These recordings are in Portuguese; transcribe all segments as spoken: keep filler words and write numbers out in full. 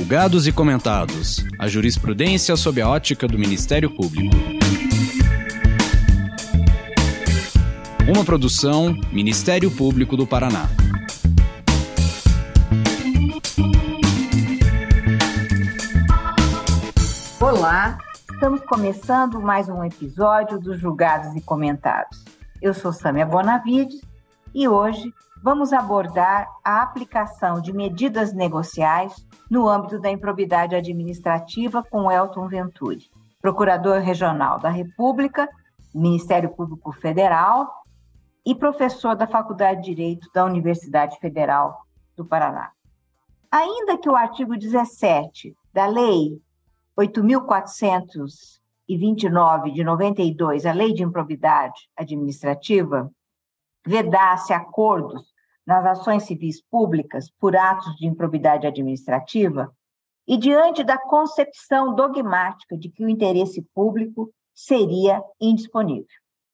Julgados e comentados. A jurisprudência sob a ótica do Ministério Público. Uma produção Ministério Público do Paraná. Olá, estamos começando mais um episódio dos Julgados e Comentados. Eu sou Sâmia Bonavides e hoje vamos abordar a aplicação de medidas negociais no âmbito da improbidade administrativa com Elton Venturi, Procurador Regional da República, Ministério Público Federal e professor da Faculdade de Direito da Universidade Federal do Paraná. Ainda que o artigo dezessete da Lei oito mil quatrocentos e vinte e nove de noventa e dois, a Lei de Improbidade Administrativa, vedasse acordos nas ações civis públicas por atos de improbidade administrativa e diante da concepção dogmática de que o interesse público seria indisponível.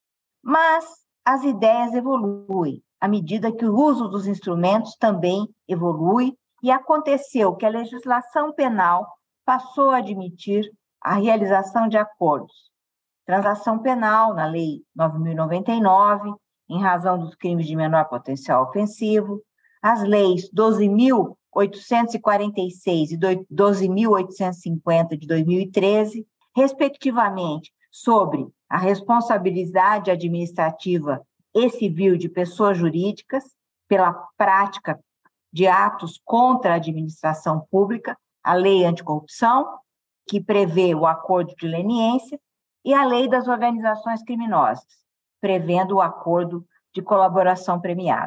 Mas as ideias evoluem à medida que o uso dos instrumentos também evolui e aconteceu que a legislação penal passou a admitir a realização de acordos. Transação penal na Lei nove mil e noventa e nove, em razão dos crimes de menor potencial ofensivo, as leis doze mil oitocentos e quarenta e seis e doze mil oitocentos e cinquenta de dois mil e treze, respectivamente, sobre a responsabilidade administrativa e civil de pessoas jurídicas pela prática de atos contra a administração pública, a Lei Anticorrupção, que prevê o acordo de leniência, e a Lei das Organizações Criminosas, prevendo o acordo de colaboração premiada.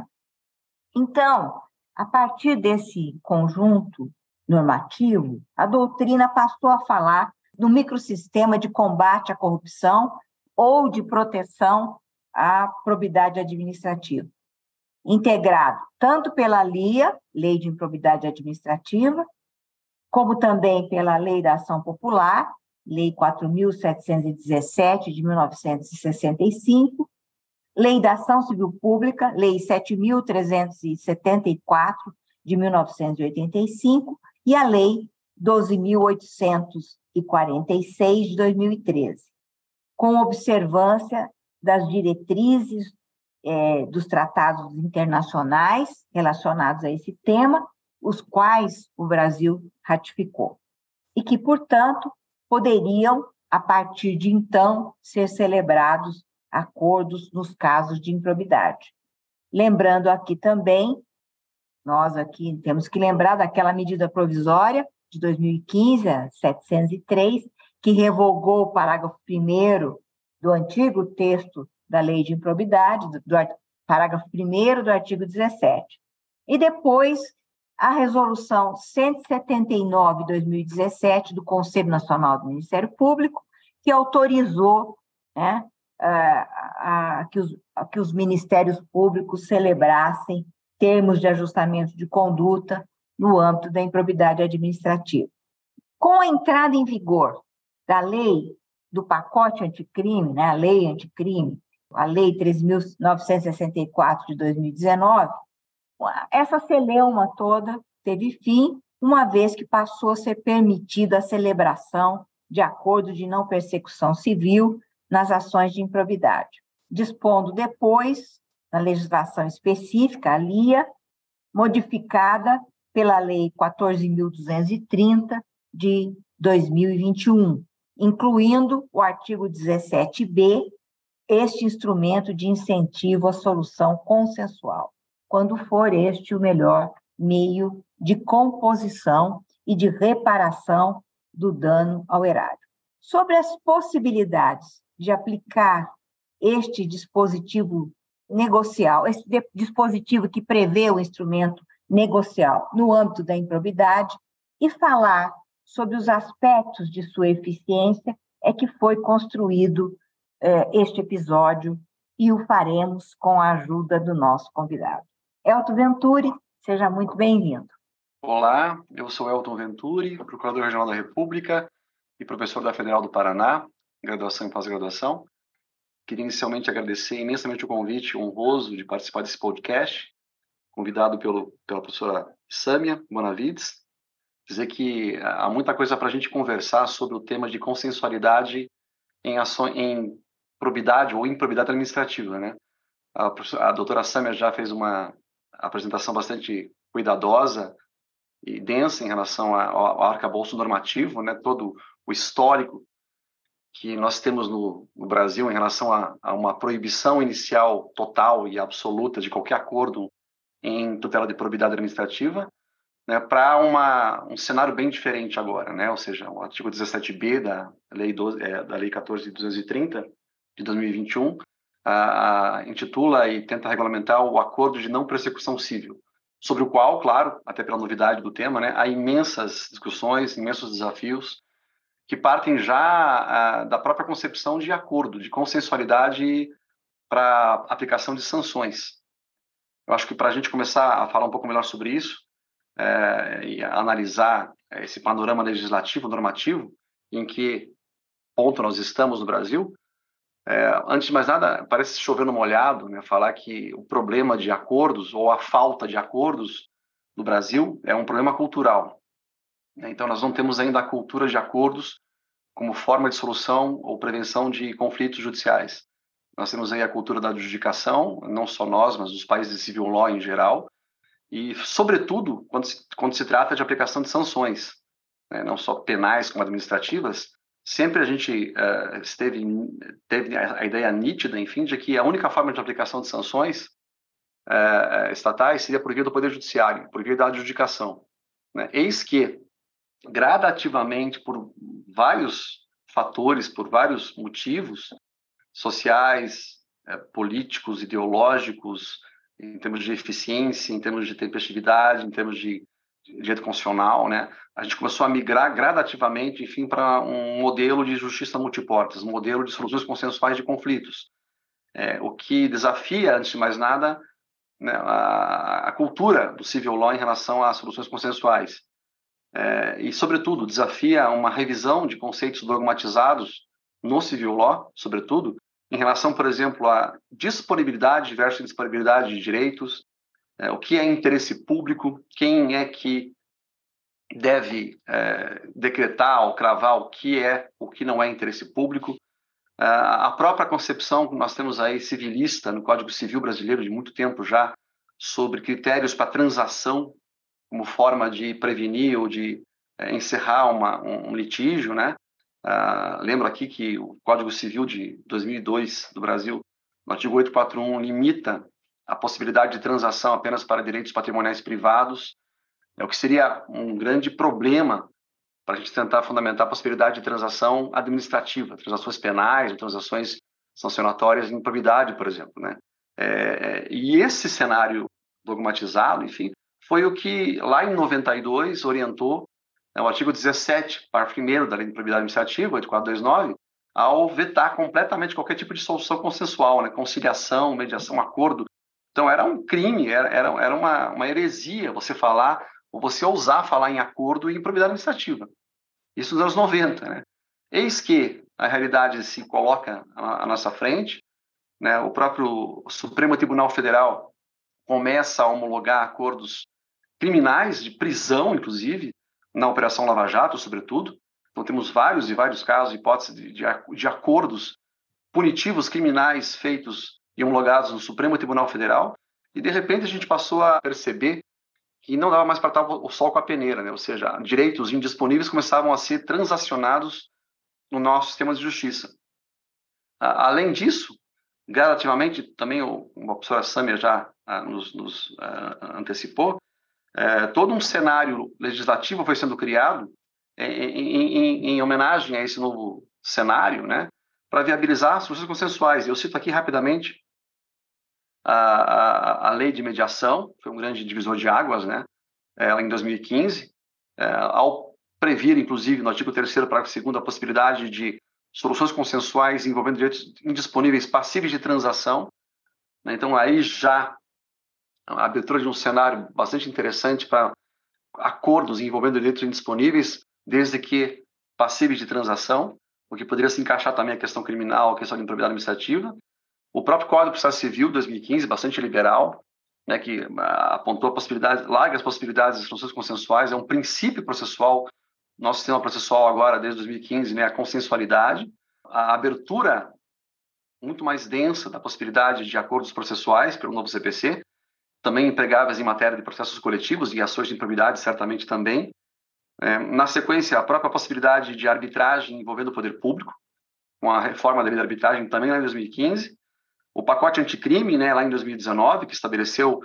Então, a partir desse conjunto normativo, a doutrina passou a falar do microsistema de combate à corrupção ou de proteção à probidade administrativa, integrado tanto pela L I A, Lei de Improbidade Administrativa, como também pela Lei da Ação Popular, Lei quatro mil setecentos e dezessete, de mil novecentos e sessenta e cinco, Lei da Ação Civil Pública, Lei sete mil trezentos e setenta e quatro, de mil novecentos e oitenta e cinco, e a Lei doze mil oitocentos e quarenta e seis, de dois mil e treze, com observância das diretrizes é, dos tratados internacionais relacionados a esse tema, os quais o Brasil ratificou, e que, portanto, poderiam, a partir de então, ser celebrados acordos nos casos de improbidade. Lembrando aqui também, nós aqui temos que lembrar daquela medida provisória de dois mil e quinze, a setecentos e três, que revogou o parágrafo primeiro do antigo texto da Lei de Improbidade, do, do parágrafo primeiro do artigo dezessete. E depois a Resolução cento e setenta e nove de dois mil e dezessete do Conselho Nacional do Ministério Público, que autorizou, né, a, a, que os, a que os ministérios públicos celebrassem termos de ajustamento de conduta no âmbito da improbidade administrativa. Com a entrada em vigor da lei do pacote anticrime, né, a lei anticrime, a Lei treze mil novecentos e sessenta e quatro de dois mil e dezenove, essa celeuma toda teve fim, uma vez que passou a ser permitida a celebração de acordo de não persecução civil nas ações de improbidade, dispondo depois, na legislação específica, a L I A, modificada pela Lei quatorze mil duzentos e trinta de dois mil e vinte e um, incluindo o artigo dezessete B, este instrumento de incentivo à solução consensual, quando for este o melhor meio de composição e de reparação do dano ao erário. Sobre as possibilidades de aplicar este dispositivo negocial, esse dispositivo que prevê o instrumento negocial no âmbito da improbidade, e falar sobre os aspectos de sua eficiência, é que foi construído eh, este episódio, e o faremos com a ajuda do nosso convidado. Elton Venturi, seja muito bem-vindo. Olá, eu sou Elton Venturi, Procurador Regional da República e professor da Federal do Paraná, graduação e pós-graduação. Queria inicialmente agradecer imensamente o convite honroso de participar desse podcast, convidado pelo, pela professora Sâmia Bonavides, dizer que há muita coisa para a gente conversar sobre o tema de consensualidade em, ações, em probidade ou improbidade administrativa, né? A, a doutora Samia já fez uma apresentação bastante cuidadosa e densa em relação ao, ao arcabouço normativo, né? Todo o histórico que nós temos no, no Brasil em relação a, a uma proibição inicial total e absoluta de qualquer acordo em tutela de probidade administrativa, né, para um cenário bem diferente agora, né? Ou seja, o artigo dezessete B da Lei, doze, é, da Lei quatorze mil duzentos e trinta, de dois mil e vinte e um, a, a, intitula e tenta regulamentar o acordo de não persecução civil, sobre o qual, claro, até pela novidade do tema, né, há imensas discussões, imensos desafios, que partem já a, da própria concepção de acordo, de consensualidade para aplicação de sanções. Eu acho que para a gente começar a falar um pouco melhor sobre isso, é, e analisar esse panorama legislativo, normativo, em que ponto nós estamos no Brasil, é, antes de mais nada, parece chover no molhado, né, falar que o problema de acordos, ou a falta de acordos no Brasil, é um problema cultural. Então, nós não temos ainda a cultura de acordos como forma de solução ou prevenção de conflitos judiciais. Nós temos aí a cultura da adjudicação, não só nós, mas os países de civil law em geral, e, sobretudo, quando se, quando se trata de aplicação de sanções, né, não só penais como administrativas, sempre a gente uh, esteve, teve a ideia nítida, enfim, de que a única forma de aplicação de sanções uh, estatais seria por via do Poder Judiciário, por via da adjudicação. Né? Eis que, gradativamente, por vários fatores, por vários motivos sociais, eh, políticos, ideológicos, em termos de eficiência, em termos de tempestividade, em termos de direito constitucional, né? A gente começou a migrar gradativamente, enfim, para um modelo de justiça multiportas, um modelo de soluções consensuais de conflitos, é, o que desafia, antes de mais nada, né, a, a cultura do civil law em relação às soluções consensuais. É, e, sobretudo, desafia uma revisão de conceitos dogmatizados no civil law, sobretudo, em relação, por exemplo, à disponibilidade versus disponibilidade de direitos, é, o que é interesse público, quem é que deve é, decretar ou cravar o que é, o que não é interesse público. É, a própria concepção que nós temos aí civilista no Código Civil brasileiro de muito tempo já, sobre critérios para transação como forma de prevenir ou de é, encerrar uma, um, um litígio, né? Uh, lembro aqui que o Código Civil de dois mil e dois do Brasil, no artigo oitocentos e quarenta e um, limita a possibilidade de transação apenas para direitos patrimoniais privados, é o que seria um grande problema para a gente tentar fundamentar a possibilidade de transação administrativa, transações penais ou transações sancionatórias em probidade, por exemplo, né? É, e esse cenário dogmatizado, enfim, foi o que lá em noventa e dois orientou é o artigo dezessete, parágrafo primeiro da Lei de Probidade Administrativa, oito mil quatrocentos e vinte e nove, ao vetar completamente qualquer tipo de solução consensual, né? Conciliação, mediação, acordo. Então, era um crime, era, era, era uma, uma heresia você falar, ou você ousar falar em acordo e em probidade administrativa. Isso nos anos noventa, né? Eis que a realidade se coloca à, à nossa frente, né? O próprio Supremo Tribunal Federal começa a homologar acordos criminais, de prisão, inclusive, na Operação Lava Jato, sobretudo. Então, temos vários e vários casos, hipóteses de, de, de acordos punitivos criminais feitos e homologados no Supremo Tribunal Federal, e, de repente, a gente passou a perceber que não dava mais para estar o sol com a peneira, né? Ou seja, direitos indisponíveis começavam a ser transacionados no nosso sistema de justiça. Além disso, gradativamente, também o, a professora Samia já ah, nos, nos ah, antecipou, É, todo um cenário legislativo foi sendo criado em, em, em, em homenagem a esse novo cenário, né, para viabilizar soluções consensuais. Eu cito aqui rapidamente a, a, a lei de mediação, foi um grande divisor de águas, né, ela em dois mil e quinze, é, ao previr, inclusive, no artigo terceiro, parágrafo segundo, a possibilidade de soluções consensuais envolvendo direitos indisponíveis passíveis de transação, né, então aí já a abertura de um cenário bastante interessante para acordos envolvendo direitos indisponíveis, desde que passíveis de transação, o que poderia se encaixar também a questão criminal, a questão de improbidade administrativa. O próprio Código de Processo Civil, dois mil e quinze, bastante liberal, né, que uh, apontou a possibilidade, largas possibilidades de soluções consensuais, é um princípio processual, nosso sistema processual agora, desde dois mil e quinze, né, a consensualidade, a abertura muito mais densa da possibilidade de acordos processuais pelo novo C P C, também empregáveis em matéria de processos coletivos e ações de improbidade, certamente também. É, na sequência, a própria possibilidade de arbitragem envolvendo o poder público, com a reforma da lei de arbitragem também lá em dois mil e quinze, o pacote anticrime, né, lá em dois mil e dezenove, que estabeleceu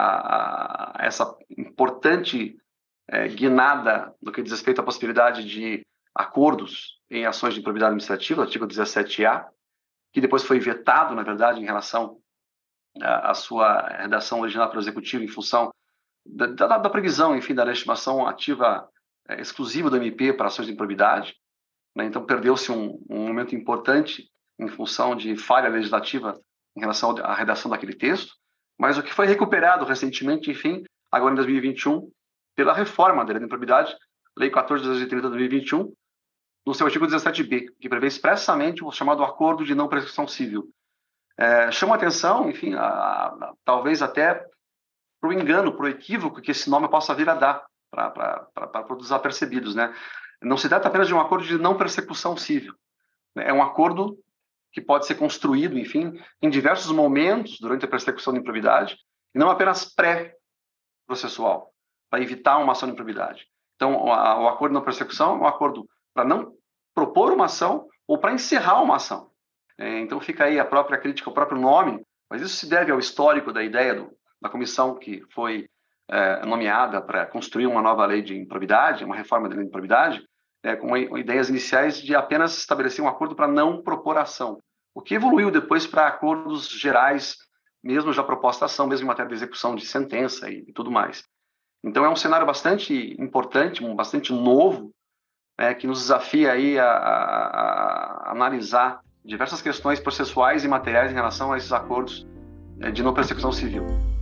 a, a, essa importante é, guinada no que diz respeito à possibilidade de acordos em ações de improbidade administrativa, artigo dezessete A, que depois foi vetado, na verdade, em relação à, à sua redação original para o Executivo, em função da, da, da previsão, enfim, da legitimação ativa é, exclusiva do M P para ações de improbidade. Né? Então, perdeu-se um, um momento importante em função de falha legislativa em relação à redação daquele texto, mas o que foi recuperado recentemente, enfim, agora em dois mil e vinte e um, pela reforma da lei de improbidade, Lei quatorze mil duzentos e trinta de dois mil e vinte e um, no seu artigo dezessete B, que prevê expressamente o chamado acordo de não prescrição civil. É, chama atenção, enfim, a, a, talvez até para o engano, para o equívoco que esse nome possa vir a dar para os desapercebidos, né? Não se trata apenas de um acordo de não persecução civil, né? É um acordo que pode ser construído, enfim, em diversos momentos durante a persecução de improbidade, e não apenas pré-processual, para evitar uma ação de improbidade. Então, o, a, o acordo de não persecução é um acordo para não propor uma ação ou para encerrar uma ação. É, então, fica aí a própria crítica, o próprio nome, mas isso se deve ao histórico da ideia do, da comissão que foi é, nomeada para construir uma nova lei de improbidade, uma reforma da lei de improbidade, é, com ideias iniciais de apenas estabelecer um acordo para não propor ação, o que evoluiu depois para acordos gerais, mesmo já proposta ação, mesmo em matéria de execução de sentença e, e tudo mais. Então, é um cenário bastante importante, um, bastante novo, é, que nos desafia aí a, a, a analisar diversas questões processuais e materiais em relação a esses acordos é, de não persecução civil.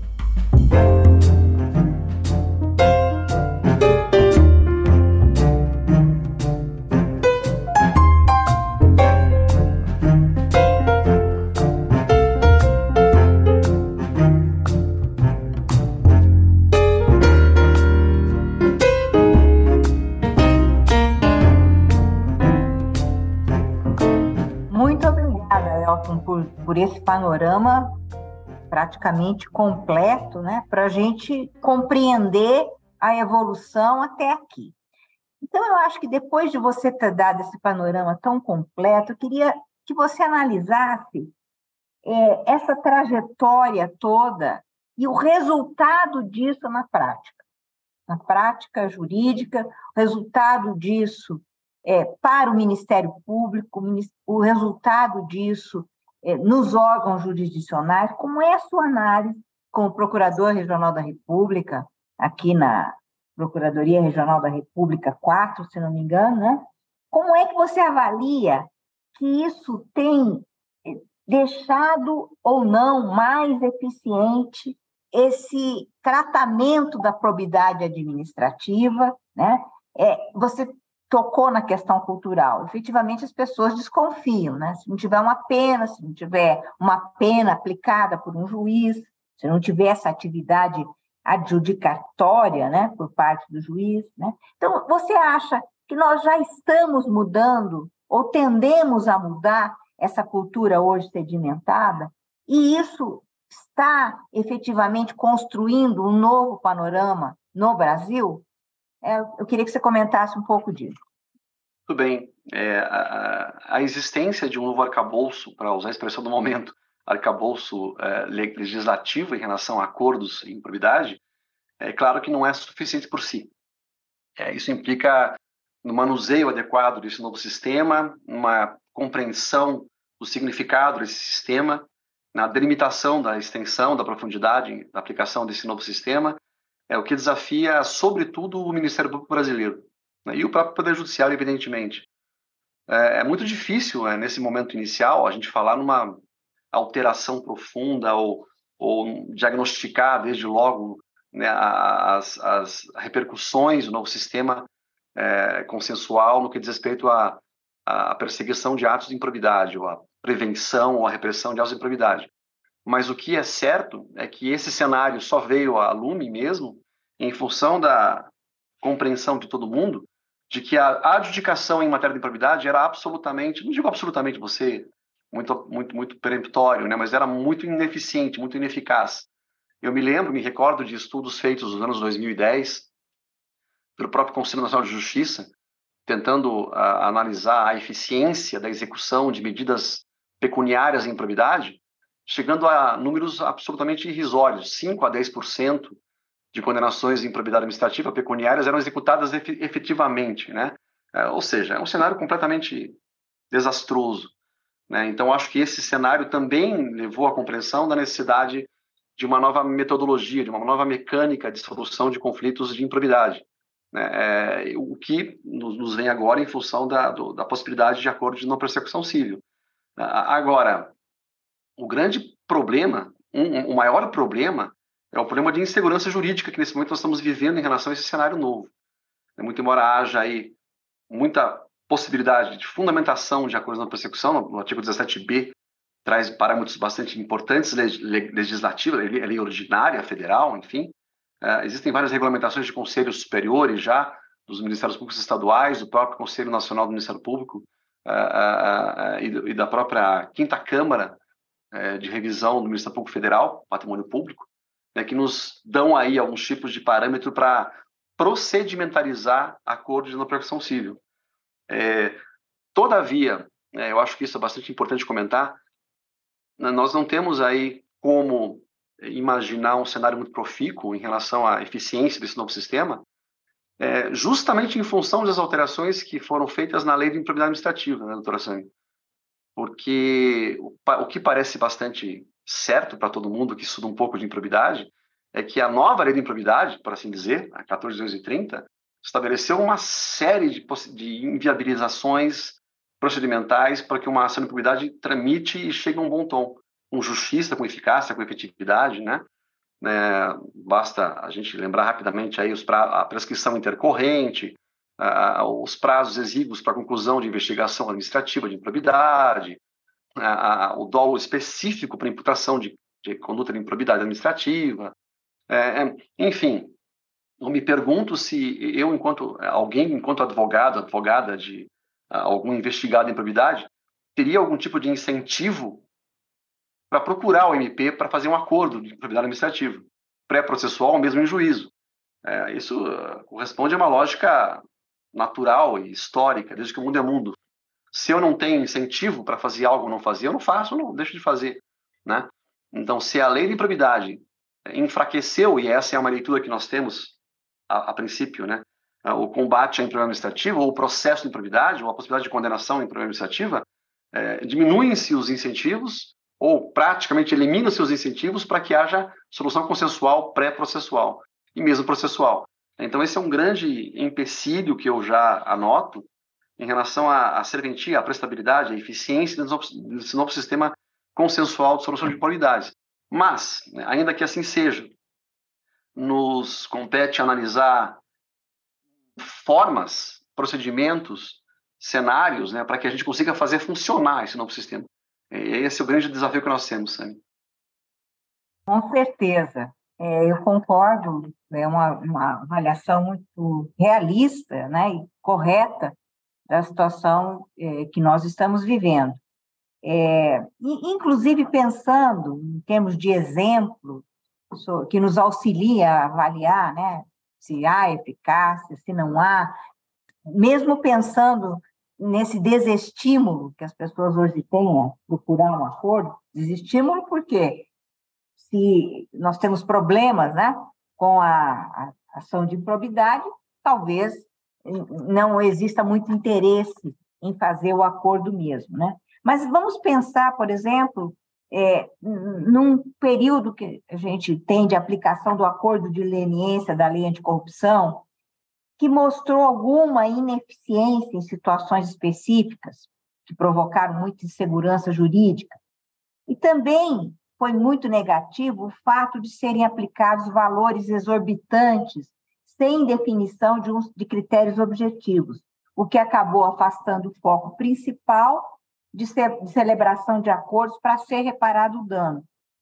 Por, por esse panorama praticamente completo, né, para a gente compreender a evolução até aqui. Então, eu acho que depois de você ter dado esse panorama tão completo, eu queria que você analisasse é, essa trajetória toda e o resultado disso na prática, na prática jurídica, o resultado disso é, para o Ministério Público, o resultado disso nos órgãos jurisdicionais. Como é a sua análise como Procurador Regional da República, aqui na Procuradoria Regional da República quatro, se não me engano, né? Como é que você avalia que isso tem deixado ou não mais eficiente esse tratamento da probidade administrativa, né? É, você tocou na questão cultural. Efetivamente, as pessoas desconfiam, né? Se não tiver uma pena, se não tiver uma pena aplicada por um juiz, se não tiver essa atividade adjudicatória, né, por parte do juiz, né? Então, você acha que nós já estamos mudando ou tendemos a mudar essa cultura hoje sedimentada? E isso está efetivamente construindo um novo panorama no Brasil? Eu queria que você comentasse um pouco disso. Tudo bem. É, a, a existência de um novo arcabouço, para usar a expressão do momento, arcabouço é, legislativo em relação a acordos em improbidade, é claro que não é suficiente por si. É, isso implica no manuseio adequado desse novo sistema, uma compreensão do significado desse sistema, na delimitação da extensão, da profundidade da aplicação desse novo sistema, é o que desafia, sobretudo, o Ministério Público brasileiro, né? E o próprio Poder Judiciário, evidentemente. É, é muito difícil, é, nesse momento inicial, a gente falar numa alteração profunda ou, ou diagnosticar, desde logo, né, as, as repercussões do novo sistema é, consensual no que diz respeito à, à perseguição de atos de improbidade, ou à prevenção ou à repressão de atos de improbidade. mas o que é certo é que esse cenário só veio a lume mesmo em função da compreensão de todo mundo de que a adjudicação em matéria de improbidade era absolutamente, não digo absolutamente, você muito muito muito peremptório, né, mas era muito ineficiente, muito ineficaz. Eu me lembro, me recordo de estudos feitos nos anos dois mil e dez pelo próprio Conselho Nacional de Justiça, tentando a, analisar a eficiência da execução de medidas pecuniárias em improbidade, chegando a números absolutamente irrisórios, cinco a dez por cento de condenações em improbidade administrativa pecuniárias eram executadas efetivamente, né? É, ou seja, é um cenário completamente desastroso, né? Então, acho que esse cenário também levou à compreensão da necessidade de uma nova metodologia, de uma nova mecânica de solução de conflitos de improbidade, né? É, o que nos, nos vem agora em função da, do, da possibilidade de acordo de não persecução civil. Agora, o grande problema, um, o maior problema, é o problema de insegurança jurídica que nesse momento nós estamos vivendo em relação a esse cenário novo. Muito embora haja aí muita possibilidade de fundamentação de acordos de não persecução, no artigo dezessete B traz parâmetros bastante importantes legislativos, lei, lei ordinária, federal, enfim. Uh, existem várias regulamentações de conselhos superiores já, dos Ministérios Públicos Estaduais, do próprio Conselho Nacional do Ministério Público uh, uh, uh, e, e da própria Quinta Câmara uh, de Revisão do Ministério Público Federal, Patrimônio Público, né, que nos dão aí alguns tipos de parâmetro para procedimentarizar acordos de não persecução civil. É, todavia, é, eu acho que isso é bastante importante comentar, nós não temos aí como imaginar um cenário muito profícuo em relação à eficiência desse novo sistema, é, justamente em função das alterações que foram feitas na lei de improbidade administrativa, né, doutora Sânia? Porque o, o que parece bastante certo para todo mundo que estuda um pouco de improbidade é que a nova lei de improbidade, por assim dizer, a quatorze mil duzentos e trinta, estabeleceu uma série de, de inviabilizações procedimentais para que uma ação de improbidade tramite e chegue a um bom tom, com justiça, com eficácia, com efetividade, né? É, basta a gente lembrar rapidamente aí os pra, a prescrição intercorrente, a, os prazos exíguos para conclusão de investigação administrativa de improbidade, a, a, o dolo específico para imputação de, de conduta de improbidade administrativa, é, enfim. Eu me pergunto se eu, enquanto alguém, enquanto advogado, advogada de uh, algum investigado em improbidade, teria algum tipo de incentivo para procurar o M P para fazer um acordo de improbidade administrativa, pré-processual ou mesmo em juízo. É, isso uh, corresponde a uma lógica natural e histórica, desde que o mundo é mundo. Se eu não tenho incentivo para fazer algo ou não fazer, eu não faço, eu não deixo de fazer, né? Então, se a lei de improbidade enfraqueceu, e essa é uma leitura que nós temos A, a princípio, né, o combate à improbidade administrativa, ou o processo de improbidade, ou a possibilidade de condenação em improbidade administrativa, é, diminuem-se os incentivos, ou praticamente eliminam-se os incentivos para que haja solução consensual pré-processual e mesmo processual. Então, esse é um grande empecilho que eu já anoto em relação à, à serventia, à prestabilidade, à eficiência desse novo sistema consensual de solução de improbidades. Mas, ainda que assim seja, nos compete analisar formas, procedimentos, cenários, né, para que a gente consiga fazer funcionar esse novo sistema. E esse é o grande desafio que nós temos, Sânia. Com certeza. É, eu concordo, é uma, uma avaliação muito realista, né, e correta da situação é, que nós estamos vivendo. É, inclusive, pensando em termos de exemplo, que nos auxilia a avaliar, né, se há eficácia, se não há, mesmo pensando nesse desestímulo que as pessoas hoje têm a procurar um acordo, desestímulo porque se nós temos problemas, né, com a, a ação de improbidade, talvez não exista muito interesse em fazer o acordo mesmo, né? Mas vamos pensar, por exemplo, É, num período que a gente tem de aplicação do acordo de leniência da lei anticorrupção, que mostrou alguma ineficiência em situações específicas, que provocaram muita insegurança jurídica. E também foi muito negativo o fato de serem aplicados valores exorbitantes, sem definição de, um, de critérios objetivos, o que acabou afastando o foco principal de, ce- de celebração de acordos para ser reparado o dano,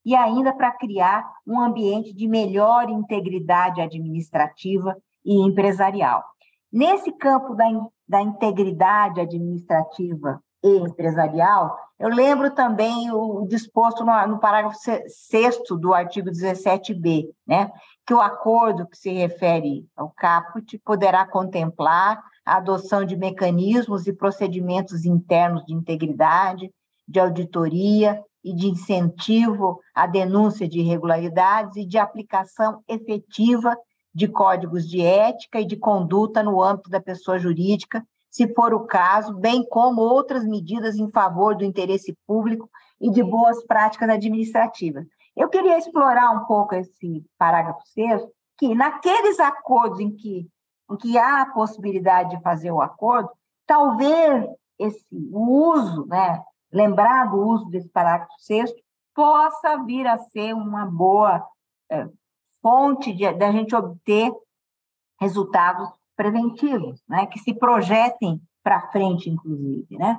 e ainda para criar um ambiente de melhor integridade administrativa e empresarial. Nesse campo da, da integridade administrativa e empresarial, eu lembro também o disposto no, no parágrafo sexto do artigo dezessete B, né, que o acordo que se refere ao caput poderá contemplar a adoção de mecanismos e procedimentos internos de integridade, de auditoria e de incentivo à denúncia de irregularidades e de aplicação efetiva de códigos de ética e de conduta no âmbito da pessoa jurídica, se for o caso, bem como outras medidas em favor do interesse público e de boas práticas administrativas. Eu queria explorar um pouco esse parágrafo sexto, que naqueles acordos em que, em que há a possibilidade de fazer o acordo, talvez esse, o uso, né, lembrar do uso desse parágrafo sexto, possa vir a ser uma boa é, fonte de, de a gente obter resultados preventivos, né, que se projetem para frente, inclusive, né?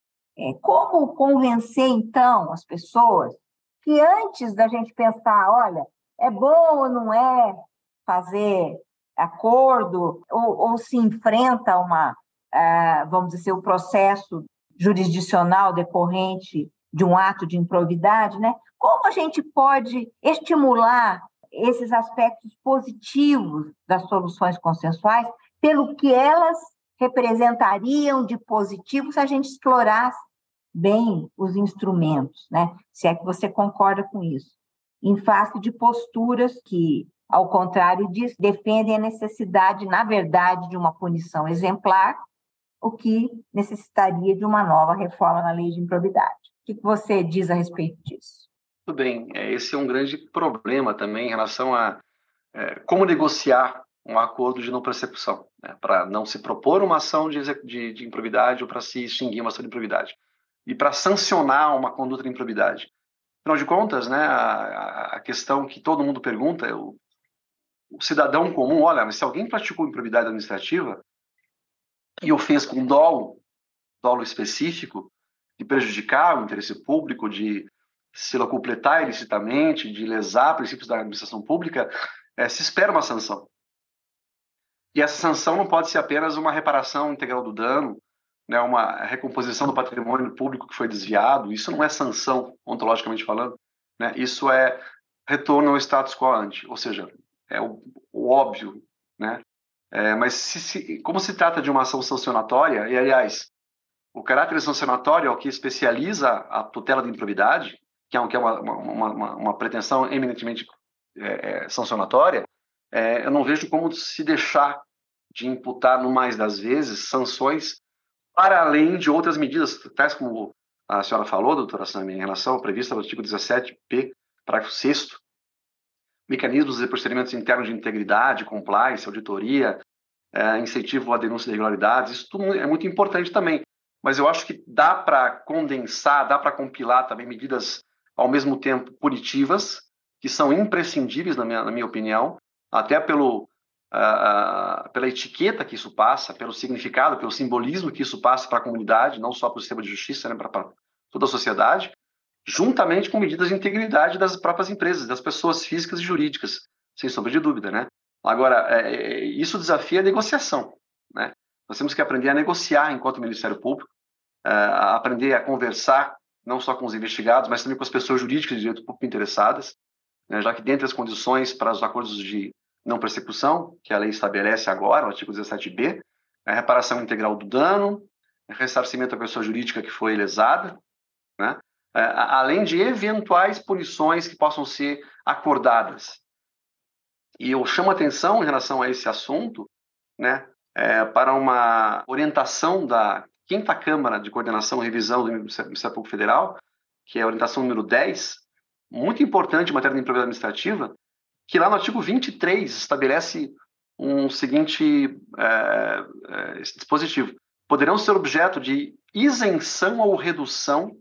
É, como convencer, então, as pessoas que antes da gente pensar, olha, é bom ou não é fazer acordo, ou, ou se enfrenta uma, uh, vamos dizer, o processo jurisdicional decorrente de um ato de improbidade, né? Como a gente pode estimular esses aspectos positivos das soluções consensuais pelo que elas representariam de positivo se a gente explorasse bem os instrumentos, né? Se é que você concorda com isso, em face de posturas que, ao contrário disso, defendem a necessidade, na verdade, de uma punição exemplar, o que necessitaria de uma nova reforma na lei de improbidade. O que você diz a respeito disso? Tudo bem, esse é um grande problema também em relação a é, como negociar um acordo de não persecução, né, para não se propor uma ação de, de, de improbidade ou para se extinguir uma ação de improbidade, e para sancionar uma conduta de improbidade. Afinal de contas, né, a, a questão que todo mundo pergunta é o, o cidadão comum, olha, mas se alguém praticou improbidade administrativa e o fez com dolo, dolo específico, de prejudicar o interesse público, de se locupletar ilicitamente, de lesar princípios da administração pública, é, se espera uma sanção. E essa sanção não pode ser apenas uma reparação integral do dano, né, uma recomposição do patrimônio público que foi desviado. Isso não é sanção, ontologicamente falando, né? Isso é retorno ao status quo ante, ou seja, é o, o óbvio, né? É, mas se, se, como se trata de uma ação sancionatória, e aliás, o caráter sancionatório é o que especializa a tutela da improbidade, que é, um, que é uma, uma, uma, uma pretensão eminentemente é, é, sancionatória, é, eu não vejo como se deixar de imputar, no mais das vezes, sanções para além de outras medidas, tais como a senhora falou, doutora Sami, em relação à prevista no artigo dezessete B, parágrafo sexto, mecanismos e procedimentos internos de integridade, compliance, auditoria, é, incentivo à denúncia de irregularidades, isso tudo é muito importante também. Mas eu acho que dá para condensar, dá para compilar também medidas, ao mesmo tempo, punitivas, que são imprescindíveis, na minha, na minha opinião, até pelo, uh, pela etiqueta que isso passa, pelo significado, pelo simbolismo que isso passa para a comunidade, não só para o sistema de justiça, né, para toda a sociedade, juntamente com medidas de integridade das próprias empresas, das pessoas físicas e jurídicas, sem sombra de dúvida, né? Agora, é, isso desafia a negociação, né? Nós temos que aprender a negociar enquanto Ministério Público, a aprender a conversar não só com os investigados, mas também com as pessoas jurídicas de direito público interessadas, né, já que dentre as condições para os acordos de não persecução, que a lei estabelece agora, no artigo dezessete B, é a reparação integral do dano, ressarcimento da pessoa jurídica que foi lesada, né, é, além de eventuais punições que possam ser acordadas. E eu chamo a atenção em relação a esse assunto, né, é, para uma orientação da quinta Câmara de Coordenação e Revisão do Ministério Público Federal, que é a orientação número dez, muito importante em matéria de improbidade administrativa, que lá no artigo vinte e três estabelece um seguinte é, é, dispositivo. Poderão ser objeto de isenção ou redução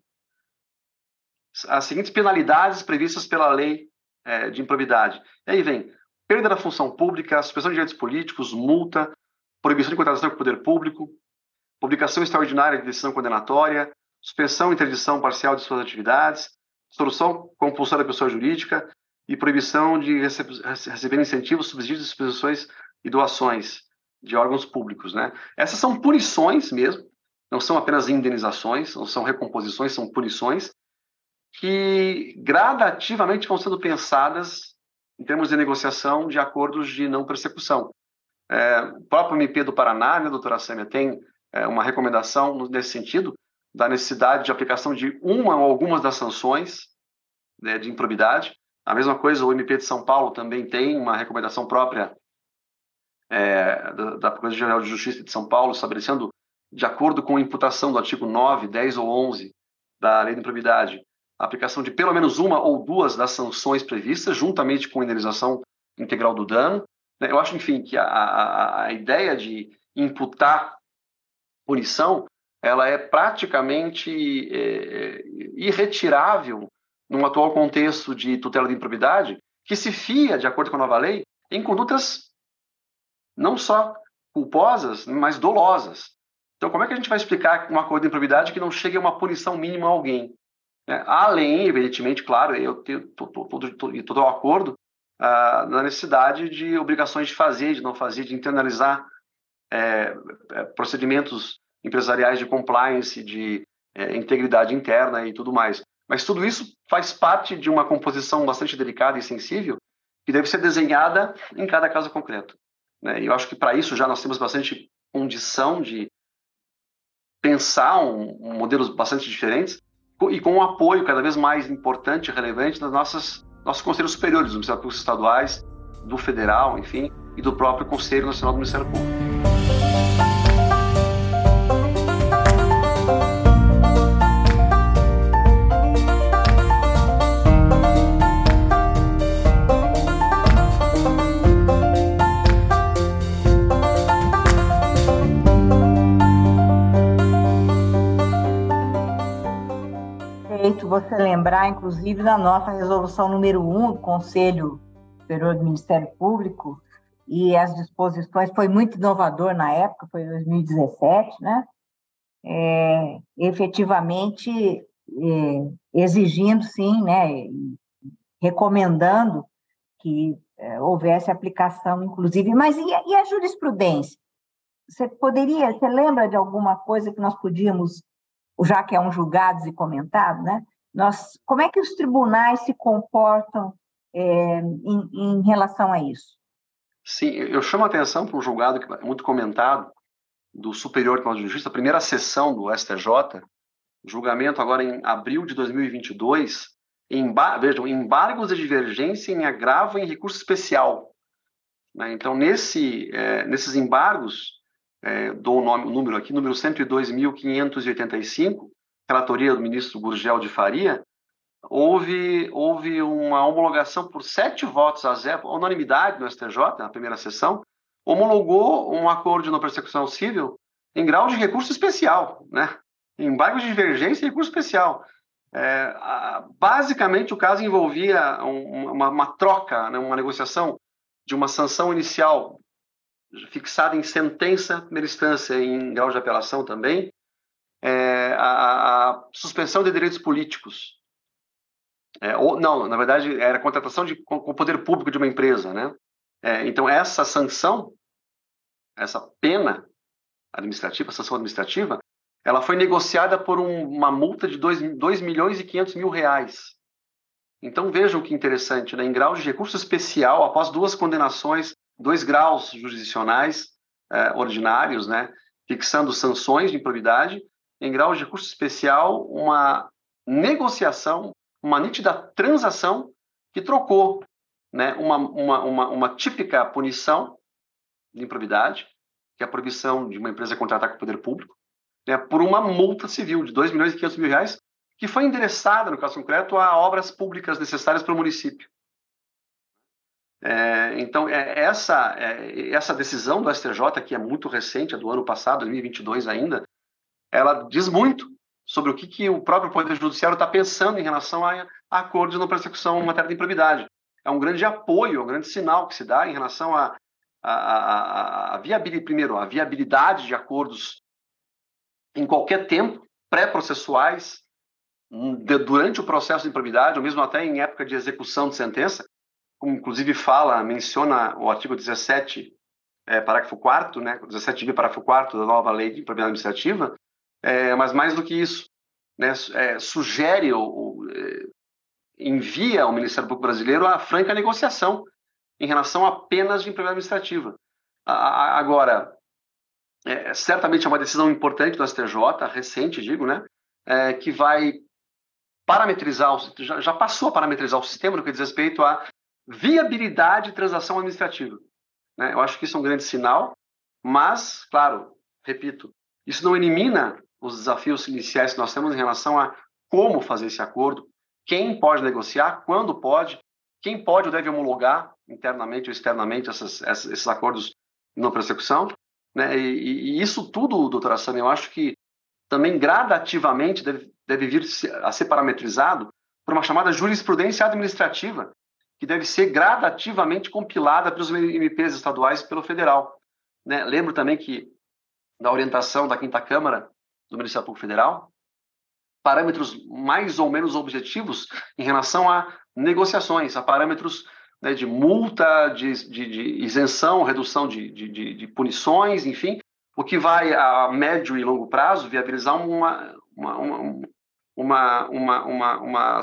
as seguintes penalidades previstas pela lei é, de improbidade. E aí vem perda da função pública, suspensão de direitos políticos, multa, proibição de contratação com o poder público, publicação extraordinária de decisão condenatória, suspensão e interdição parcial de suas atividades, solução compulsória da pessoa jurídica e proibição de rece- receber incentivos, subsídios, disposições e doações de órgãos públicos, né? Essas são punições mesmo, não são apenas indenizações, não são recomposições, são punições que gradativamente vão sendo pensadas em termos de negociação de acordos de não persecução. É, o próprio M P do Paraná, né, doutora Sâmia, tem é, uma recomendação nesse sentido, da necessidade de aplicação de uma ou algumas das sanções, né, de improbidade. A mesma coisa, o M P de São Paulo também tem uma recomendação própria é, da, da Procuradoria-Geral de Justiça de São Paulo, estabelecendo, de acordo com a imputação do artigo nove, dez ou onze da Lei de Improbidade, a aplicação de pelo menos uma ou duas das sanções previstas, juntamente com a indenização integral do dano. Eu acho, enfim, que a, a, a ideia de imputar punição, ela é praticamente é, irretirável num atual contexto de tutela de improbidade, que se fia, de acordo com a nova lei, em condutas não só culposas, mas dolosas. Então, como é que a gente vai explicar um acordo de improbidade que não chegue a uma punição mínima a alguém? É, além, evidentemente, claro, eu estou todo acordo ah, na necessidade de obrigações de fazer, de não fazer, de internalizar é, é, procedimentos empresariais de compliance, de é, integridade interna e tudo mais. Mas tudo isso faz parte de uma composição bastante delicada e sensível que deve ser desenhada em cada caso concreto, né? E eu acho que para isso já nós temos bastante condição de pensar um, um modelos bastante diferentes e com um apoio cada vez mais importante e relevante das nossas nossos conselhos superiores, dos Ministérios Públicos Estaduais, do Federal, enfim, e do próprio Conselho Nacional do Ministério Público. Você lembrar, inclusive, da nossa resolução número um do Conselho Superior do Ministério Público, e as disposições, foi muito inovador na época, foi em dois mil e dezessete, né? É, efetivamente é, exigindo, sim, né, recomendando que é, houvesse aplicação, inclusive, mas e a, e a jurisprudência? Você poderia, você lembra de alguma coisa que nós podíamos, já que é um julgados e comentado, né? Nós, como é que os tribunais se comportam é, em, em relação a isso? Sim, eu chamo a atenção para um julgado que é muito comentado do Superior Tribunal de Justiça, a primeira sessão do S T J, julgamento agora em abril de dois mil e vinte e dois, emba vejam, embargos de divergência em agravo em recurso especial. Né? Então, nesse, é, nesses embargos, é, dou o, nome, o número aqui, número cento e dois mil quinhentos e oitenta e cinco, relatoria do ministro Gurgel de Faria, houve, houve uma homologação por sete votos a zero, unanimidade no S T J, na primeira sessão, homologou um acordo de não persecução civil em grau de recurso especial, né? Embargo de divergência e recurso especial. É, a, basicamente, o caso envolvia um, uma, uma troca, né, uma negociação de uma sanção inicial fixada em sentença, primeira instância em grau de apelação também, é, a, a suspensão de direitos políticos. É, ou, não, na verdade, era contratação de, com, com o poder público de uma empresa, né? É, então, essa sanção, essa pena administrativa, sanção administrativa, ela foi negociada por um, uma multa de dois milhões e quinhentos mil reais. Então, vejam que interessante, né? Em grau de recurso especial, após duas condenações, dois graus jurisdicionais eh, ordinários, né? Fixando sanções de improbidade, em grau de recurso especial, uma negociação, uma nítida transação que trocou, né? uma, uma, uma, uma típica punição de improbidade, que é a proibição de uma empresa contratar com o poder público, né? Por uma multa civil de dois milhões e quinhentos mil reais, que foi endereçada, no caso concreto, a obras públicas necessárias para o município. É, então, é, essa, é, essa decisão do S T J, que é muito recente, é do ano passado, dois mil e vinte e dois ainda, ela diz muito sobre o que, que o próprio Poder Judiciário está pensando em relação a, a acordos de não persecução em matéria de improbidade. É um grande apoio, é um grande sinal que se dá em relação a, a, a, a viabilidade, primeiro, a viabilidade de acordos em qualquer tempo, pré-processuais, durante o processo de improbidade, ou mesmo até em época de execução de sentença, como inclusive fala, menciona o artigo dezessete, é, parágrafo quarto, né, dezessete B, parágrafo quarto da nova lei de improbidade administrativa, é, mas mais do que isso, né, é, sugere ou, ou é, envia ao Ministério Público Brasileiro a franca negociação em relação a penas de improbidade administrativa. A, a, agora, é, certamente é uma decisão importante do S T J, recente, digo, né, é, que vai parametrizar, já, já passou a parametrizar o sistema no que diz respeito à viabilidade de transação administrativa. Né? Eu acho que isso é um grande sinal, mas, claro, repito, isso não elimina os desafios iniciais que nós temos em relação a como fazer esse acordo, quem pode negociar, quando pode, quem pode ou deve homologar internamente ou externamente essas, esses acordos de não persecução. Né? E, e isso tudo, doutora Sâmia, eu acho que também gradativamente deve, deve vir a ser parametrizado por uma chamada jurisprudência administrativa, que deve ser gradativamente compilada pelos M Ps estaduais e pelo federal. Né? Lembro também que, da orientação da Quinta Câmara do Ministério Público Federal, parâmetros mais ou menos objetivos em relação a negociações, a parâmetros, né, de multa, de, de, de isenção, redução de, de, de punições, enfim, o que vai a médio e longo prazo viabilizar uma, uma, uma, uma, uma, uma, uma,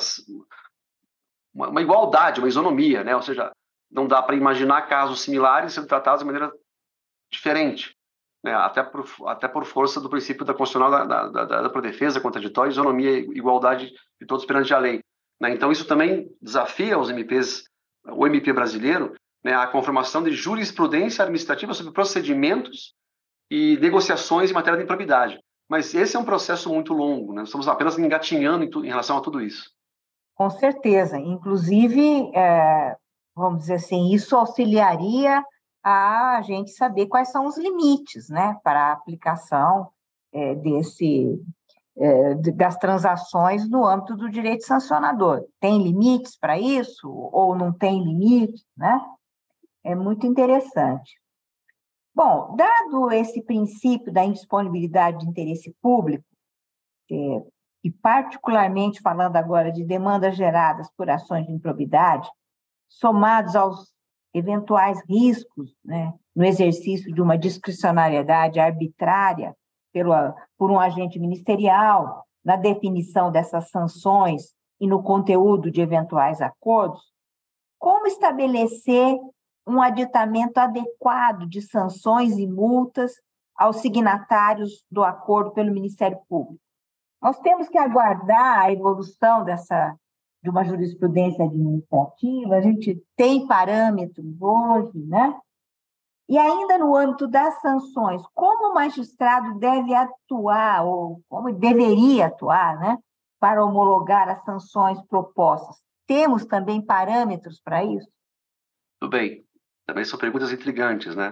uma igualdade, uma isonomia, né? Ou seja, não dá para imaginar casos similares sendo tratados de maneira diferente, né? Até, por, até por força do princípio da constitucional da, da, da, da defesa contraditória, isonomia e igualdade de todos perante a lei. Né? Então, isso também desafia os M Ps, o M P brasileiro, né, a conformação de jurisprudência administrativa sobre procedimentos e negociações em matéria de improbidade. Mas esse é um processo muito longo, né? Estamos apenas engatinhando em, tu, em relação a tudo isso. Com certeza. Inclusive, é, vamos dizer assim, isso auxiliaria a gente saber quais são os limites, né, para a aplicação é, desse, é, das transações no âmbito do direito sancionador. Tem limites para isso ou não tem limite, né? É muito interessante. Bom, dado esse princípio da indisponibilidade de interesse público, é, e particularmente falando agora de demandas geradas por ações de improbidade, somados aos eventuais riscos, né, no exercício de uma discricionariedade arbitrária pelo, por um agente ministerial, na definição dessas sanções e no conteúdo de eventuais acordos, como estabelecer um aditamento adequado de sanções e multas aos signatários do acordo pelo Ministério Público? Nós temos que aguardar a evolução dessa, de uma jurisprudência administrativa, a gente tem parâmetros hoje, né? E ainda no âmbito das sanções, como o magistrado deve atuar, ou como deveria atuar, né, para homologar as sanções propostas? Temos também parâmetros para isso? Tudo bem. Também são perguntas intrigantes, né?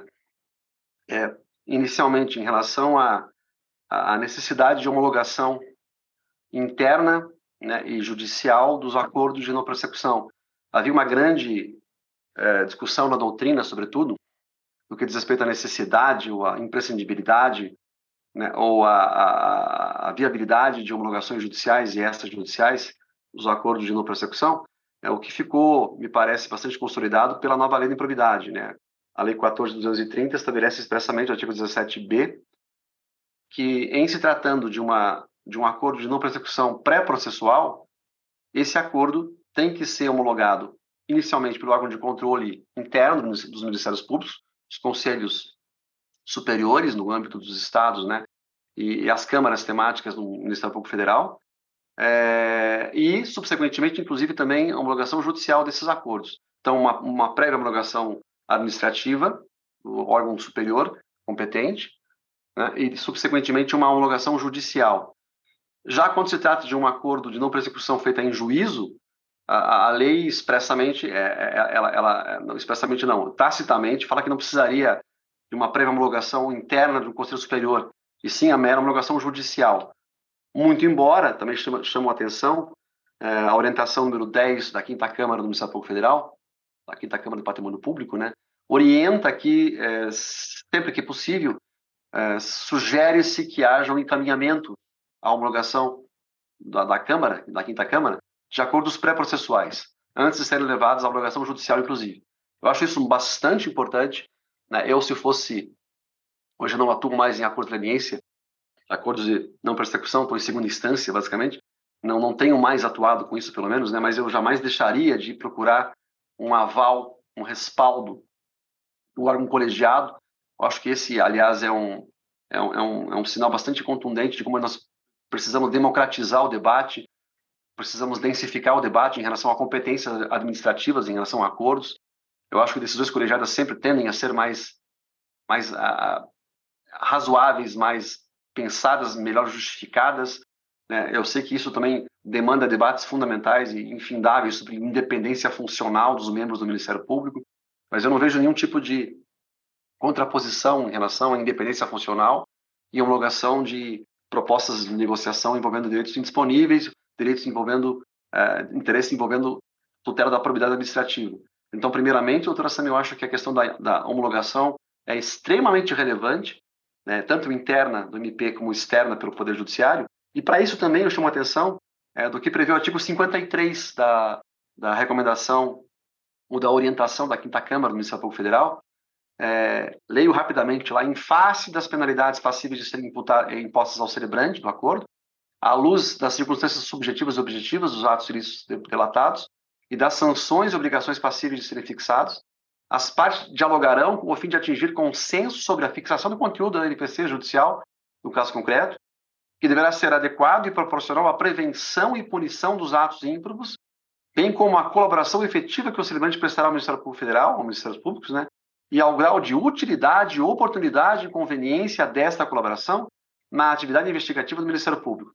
É, inicialmente, em relação à a, a necessidade de homologação interna, né, e judicial dos acordos de não persecução. Havia uma grande é, discussão na doutrina, sobretudo, no que diz respeito à necessidade ou à imprescindibilidade, né, ou à, à, à viabilidade de homologações judiciais e extrajudiciais dos acordos de não persecução, é o que ficou, me parece, bastante consolidado pela nova lei de improbidade, né? A Lei quatorze mil duzentos e trinta estabelece expressamente o artigo dezessete B, que, em se tratando de uma de um acordo de não persecução pré-processual, esse acordo tem que ser homologado inicialmente pelo órgão de controle interno dos Ministérios Públicos, os conselhos superiores no âmbito dos estados, né, e, e as câmaras temáticas no Ministério Público Federal, é, e, subsequentemente, inclusive, também a homologação judicial desses acordos. Então, uma, uma prévia homologação administrativa, do órgão superior competente, né, e, subsequentemente, uma homologação judicial. Já quando se trata de um acordo de não persecução feita em juízo, a, a lei expressamente, é, é, ela, ela, não, expressamente não, tacitamente, fala que não precisaria de uma prévia homologação interna do Conselho Superior, e sim a mera homologação judicial. Muito embora, também chama, chama a atenção, é, a orientação número dez da Quinta Câmara do Ministério Público Federal, da Quinta Câmara do Patrimônio Público, né, orienta que, é, sempre que possível, é, sugere-se que haja um encaminhamento a homologação da, da Câmara, da Quinta Câmara, de acordos pré-processuais, antes de serem levados à homologação judicial, inclusive. Eu acho isso bastante importante, né? Eu, se fosse... Hoje eu não atuo mais em acordo de leniência, acordos de não persecução, estou em segunda instância, basicamente. Não, não tenho mais atuado com isso, pelo menos, né? Mas eu jamais deixaria de procurar um aval, um respaldo do órgão colegiado. Eu acho que esse, aliás, é um, é um, é um, é um sinal bastante contundente de como nós precisamos democratizar o debate, precisamos densificar o debate em relação a competências administrativas, em relação a acordos. Eu acho que decisões colegiadas sempre tendem a ser mais, mais uh, razoáveis, mais pensadas, melhor justificadas, né? Eu sei que isso também demanda debates fundamentais e infindáveis sobre independência funcional dos membros do Ministério Público, mas eu não vejo nenhum tipo de contraposição em relação à independência funcional e homologação de propostas de negociação envolvendo direitos indisponíveis, direitos envolvendo, uh, interesse envolvendo tutela da probidade administrativa. Então, primeiramente, doutora Sam, eu acho que a questão da, da homologação é extremamente relevante, né, tanto interna do M P como externa pelo Poder Judiciário, e para isso também eu chamo a atenção é, do que prevê o artigo cinquenta e três da, da recomendação ou da orientação da Quinta Câmara do Ministério Público Federal. É, leio rapidamente lá: em face das penalidades passíveis de serem impostas ao celebrante do acordo, à luz das circunstâncias subjetivas e objetivas dos atos ilícitos relatados e das sanções e obrigações passíveis de serem fixados, as partes dialogarão com o fim de atingir consenso sobre a fixação do conteúdo da N P C judicial, no caso concreto, que deverá ser adequado e proporcional à prevenção e punição dos atos ímprobos, bem como à colaboração efetiva que o celebrante prestará ao Ministério Público Federal, ao Ministérios Públicos, né, e ao grau de utilidade, oportunidade e conveniência desta colaboração na atividade investigativa do Ministério Público.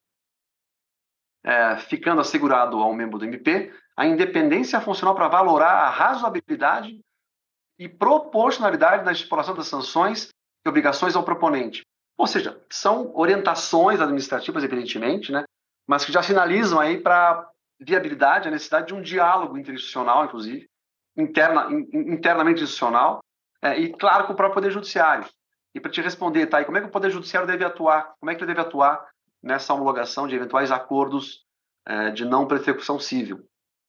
É, ficando assegurado ao membro do M P a independência funcional para valorar a razoabilidade e proporcionalidade na estipulação das sanções e obrigações ao proponente. Ou seja, são orientações administrativas, evidentemente, né, mas que já sinalizam aí para viabilidade, a necessidade de um diálogo interinstitucional, inclusive, interna, in, internamente institucional, é, e, claro, com o próprio Poder Judiciário. E para te responder, tá, e como é que o Poder Judiciário deve atuar? Como é que ele deve atuar nessa homologação de eventuais acordos é, de não persecução civil?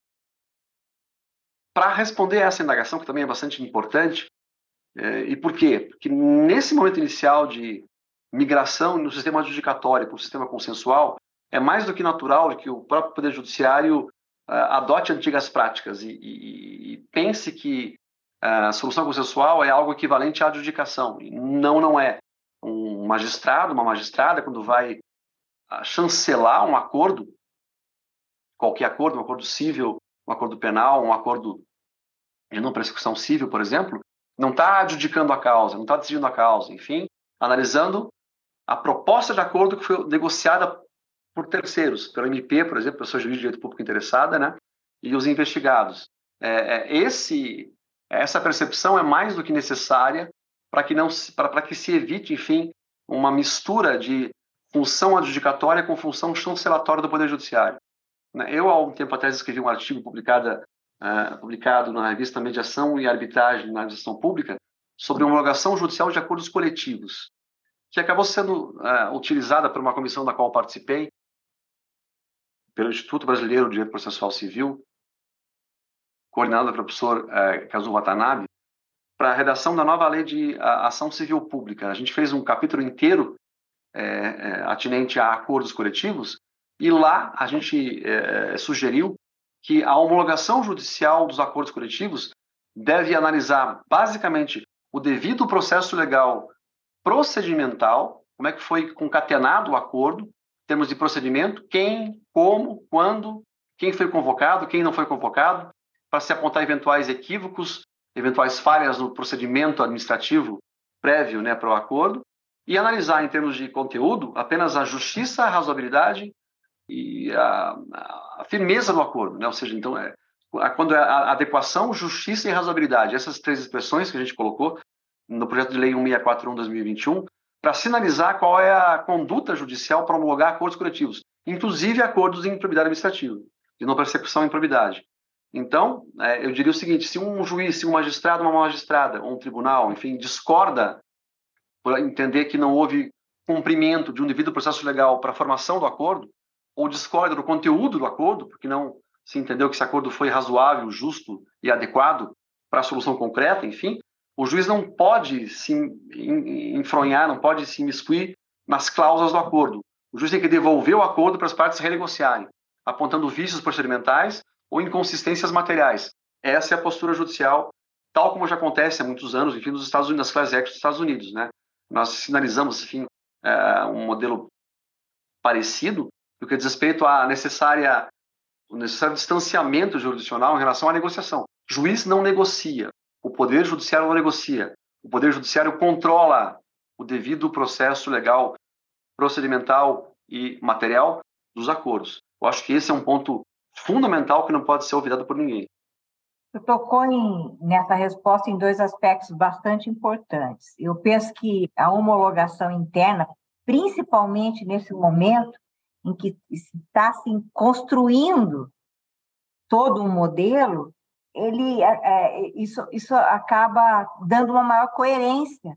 Para responder a essa indagação, que também é bastante importante, é, e por quê? Porque nesse momento inicial de migração no sistema adjudicatório para o sistema consensual, é mais do que natural de que o próprio Poder Judiciário uh, adote antigas práticas e, e, e pense que uh, a solução consensual é algo equivalente à adjudicação. E não, não é. Um magistrado, uma magistrada, quando vai uh, chancelar um acordo, qualquer acordo, um acordo civil, um acordo penal, um acordo de não persecução civil, por exemplo, não está adjudicando a causa, não está decidindo a causa, enfim, analisando a proposta de acordo que foi negociada por terceiros, pelo M P, por exemplo, pessoa jurídica de direito público interessada, né, e os investigados. É, é, esse, essa percepção é mais do que necessária para que não para que se evite, enfim, uma mistura de função adjudicatória com função chancelatória do Poder Judiciário. Eu, há um tempo atrás, escrevi um artigo publicado, uh, publicado na revista Mediação e Arbitragem na Administração Pública sobre homologação judicial de acordos coletivos, que acabou sendo uh, utilizada por uma comissão da qual participei, pelo Instituto Brasileiro de Direito Processual Civil, coordenada pelo professor uh, Kazuo Watanabe, para a redação da nova lei de uh, ação civil pública. A gente fez um capítulo inteiro uh, uh, atinente a acordos coletivos, e lá a gente uh, sugeriu que a homologação judicial dos acordos coletivos deve analisar, basicamente, o devido processo legal procedimental, como é que foi concatenado o acordo, em termos de procedimento, quem, como, quando, quem foi convocado, quem não foi convocado, para se apontar eventuais equívocos, eventuais falhas no procedimento administrativo prévio, né, para o acordo, e analisar, em termos de conteúdo, apenas a justiça, a razoabilidade e a, a firmeza do acordo, né? Ou seja, então, é, quando é a adequação, justiça e razoabilidade, essas três expressões que a gente colocou no projeto de lei cento e sessenta e quatro barra um de dois mil e vinte e um, para sinalizar qual é a conduta judicial para homologar acordos coletivos, inclusive acordos de improbidade administrativa, de não persecução e improbidade. Então, é, eu diria o seguinte: se um juiz, se um magistrado, uma magistrada, ou um tribunal, enfim, discorda por entender que não houve cumprimento de um devido processo legal para a formação do acordo, ou discorda do conteúdo do acordo, porque não se entendeu que esse acordo foi razoável, justo e adequado para a solução concreta, enfim, o juiz não pode se enfronhar, não pode se imiscuir nas cláusulas do acordo. O juiz tem que devolver o acordo para as partes renegociarem, apontando vícios procedimentais ou inconsistências materiais. Essa é a postura judicial, tal como já acontece há muitos anos, enfim, nos Estados Unidos, nas class actions dos Estados Unidos, né? Nós sinalizamos, enfim, um modelo parecido no que diz respeito à necessária, o necessário distanciamento jurisdicional em relação à negociação. O juiz não negocia, o Poder Judiciário não negocia, o Poder Judiciário controla o devido processo legal, procedimental e material dos acordos. Eu acho que esse é um ponto fundamental que não pode ser olvidado por ninguém. Você tocou em, nessa resposta em dois aspectos bastante importantes. Eu penso que a homologação interna, principalmente nesse momento em que está se construindo todo um modelo, ele, é, é, isso, isso acaba dando uma maior coerência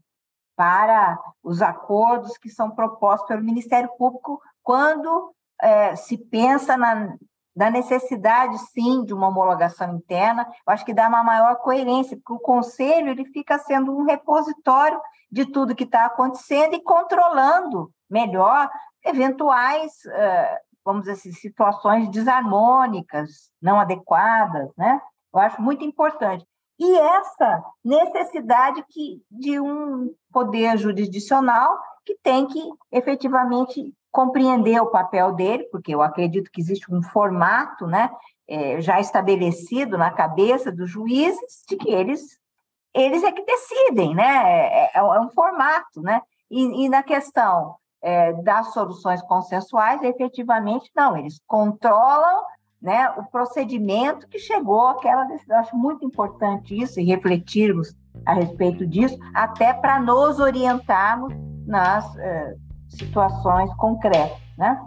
para os acordos que são propostos pelo Ministério Público quando é, se pensa na, na necessidade, sim, de uma homologação interna. Eu acho que dá uma maior coerência, porque o Conselho ele fica sendo um repositório de tudo que está acontecendo e controlando melhor eventuais, vamos dizer assim, situações desarmônicas, não adequadas, né? Eu acho muito importante. E essa necessidade que, de um poder jurisdicional que tem que efetivamente compreender o papel dele, porque eu acredito que existe um formato, né, é, já estabelecido na cabeça dos juízes de que eles, eles é que decidem, né? É, é um formato, né? E, e na questão é, das soluções consensuais, efetivamente, não, eles controlam, né, o procedimento que chegou àquela decisão. Eu acho muito importante isso e refletirmos a respeito disso, até para nos orientarmos nas uh, situações concretas, né?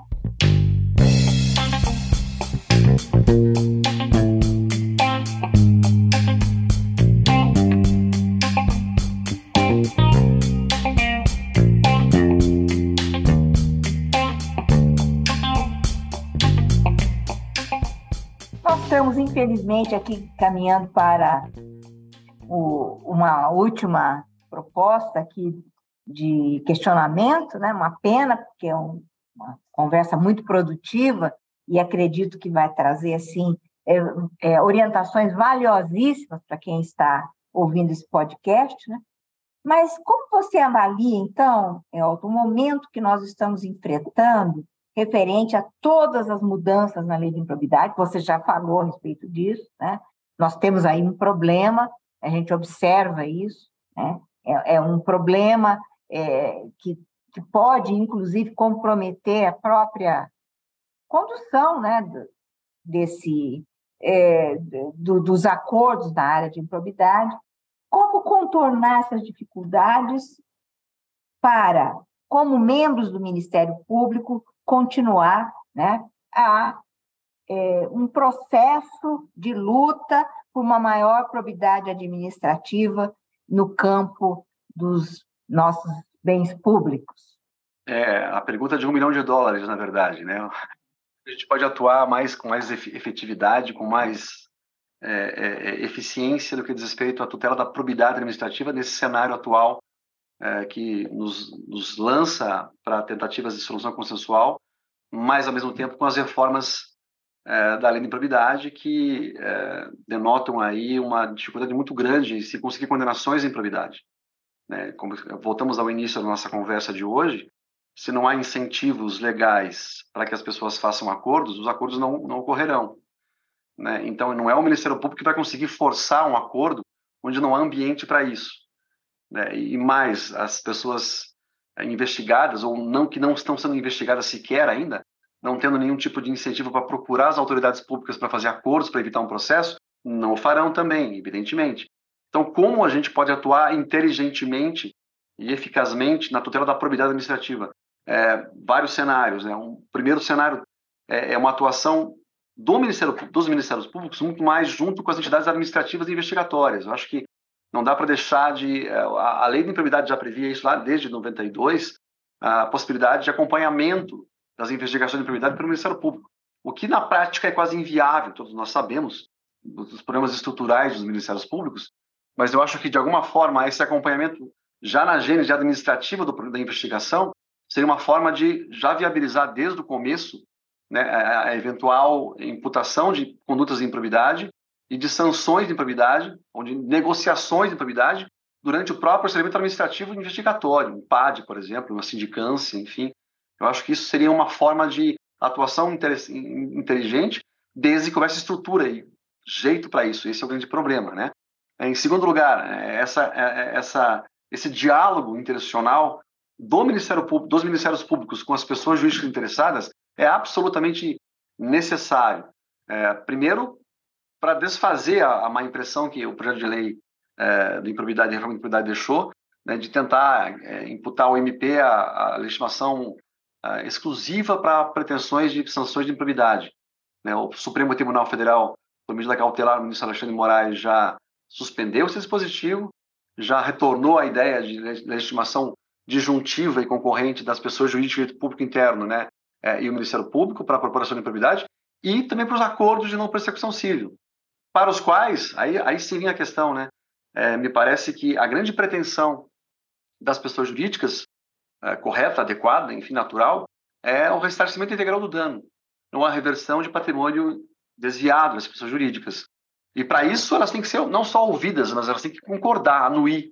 Nós estamos, infelizmente, aqui caminhando para o, uma última proposta aqui de questionamento, né? Uma pena, porque é um, uma conversa muito produtiva e acredito que vai trazer, assim, é, é, orientações valiosíssimas para quem está ouvindo esse podcast, né? Mas como você avalia, então, Elton, o momento que nós estamos enfrentando referente a todas as mudanças na lei de improbidade? Você já falou a respeito disso, né? Nós temos aí um problema, a gente observa isso, né? É, é um problema é, que, que pode, inclusive, comprometer a própria condução, né, desse, é, do, dos acordos na área de improbidade. Como contornar essas dificuldades para, como membros do Ministério Público, continuar, né, a é, um processo de luta por uma maior probidade administrativa no campo dos nossos bens públicos? É a pergunta de um milhão de dólares, na verdade, né? A gente pode atuar mais com mais efetividade, com mais é, é, eficiência do que diz respeito à tutela da probidade administrativa nesse cenário atual é, que nos, nos lança para tentativas de solução consensual, mas, ao mesmo tempo, com as reformas é, da lei de improbidade que é, denotam aí uma dificuldade muito grande em se conseguir condenações em improbidade. Né? Como voltamos ao início da nossa conversa de hoje, se não há incentivos legais para que as pessoas façam acordos, os acordos não, não ocorrerão. Né? Então, não é o Ministério Público que vai conseguir forçar um acordo onde não há ambiente para isso. Né? E mais, as pessoas investigadas, ou não que não estão sendo investigadas sequer ainda, não tendo nenhum tipo de incentivo para procurar as autoridades públicas para fazer acordos para evitar um processo, não o farão também, evidentemente. Então, como a gente pode atuar inteligentemente e eficazmente na tutela da probidade administrativa? É, vários cenários. Né? Um primeiro cenário é, é uma atuação do Ministério, dos Ministérios Públicos muito mais junto com as entidades administrativas e investigatórias. Eu acho que não dá para deixar de... A, a lei de improbidade já previa isso lá desde noventa e dois, a possibilidade de acompanhamento das investigações de improbidade pelo Ministério Público, o que na prática é quase inviável, todos nós sabemos, dos problemas estruturais dos Ministérios Públicos, mas eu acho que, de alguma forma, esse acompanhamento já na gênese administrativa do, da investigação seria uma forma de já viabilizar desde o começo, né, a eventual imputação de condutas de improbidade e de sanções de improbidade, ou de negociações de improbidade, durante o próprio procedimento administrativo investigatório, um P A D, por exemplo, uma sindicância, enfim. Eu acho que isso seria uma forma de atuação inteligente, desde que houvesse estrutura e jeito para isso. Esse é o grande problema, né? Em segundo lugar, essa, essa, esse diálogo interinstitucional do Ministério Público, dos Ministérios Públicos com as pessoas jurídicas interessadas é absolutamente necessário. É, primeiro, para desfazer a, a má impressão que o projeto de lei é, de improbidade e reforma de improbidade deixou, né, de tentar é, imputar ao M P a, a legitimação a, exclusiva para pretensões de sanções de improbidade. Né, o Supremo Tribunal Federal, por medida cautelar, o ministro Alexandre de Moraes já suspendeu esse dispositivo, já retornou à ideia de legitimação disjuntiva e concorrente das pessoas jurídicas de público interno, né, é, e o Ministério Público para a propuração de improbidade, e também para os acordos de não persecução civil, para os quais, aí, aí sim vem a questão, né, é, me parece que a grande pretensão das pessoas jurídicas, é, correta, adequada, enfim, natural, é o ressarcimento integral do dano, não a reversão de patrimônio desviado das pessoas jurídicas. E para isso elas têm que ser não só ouvidas, mas elas têm que concordar, anuir,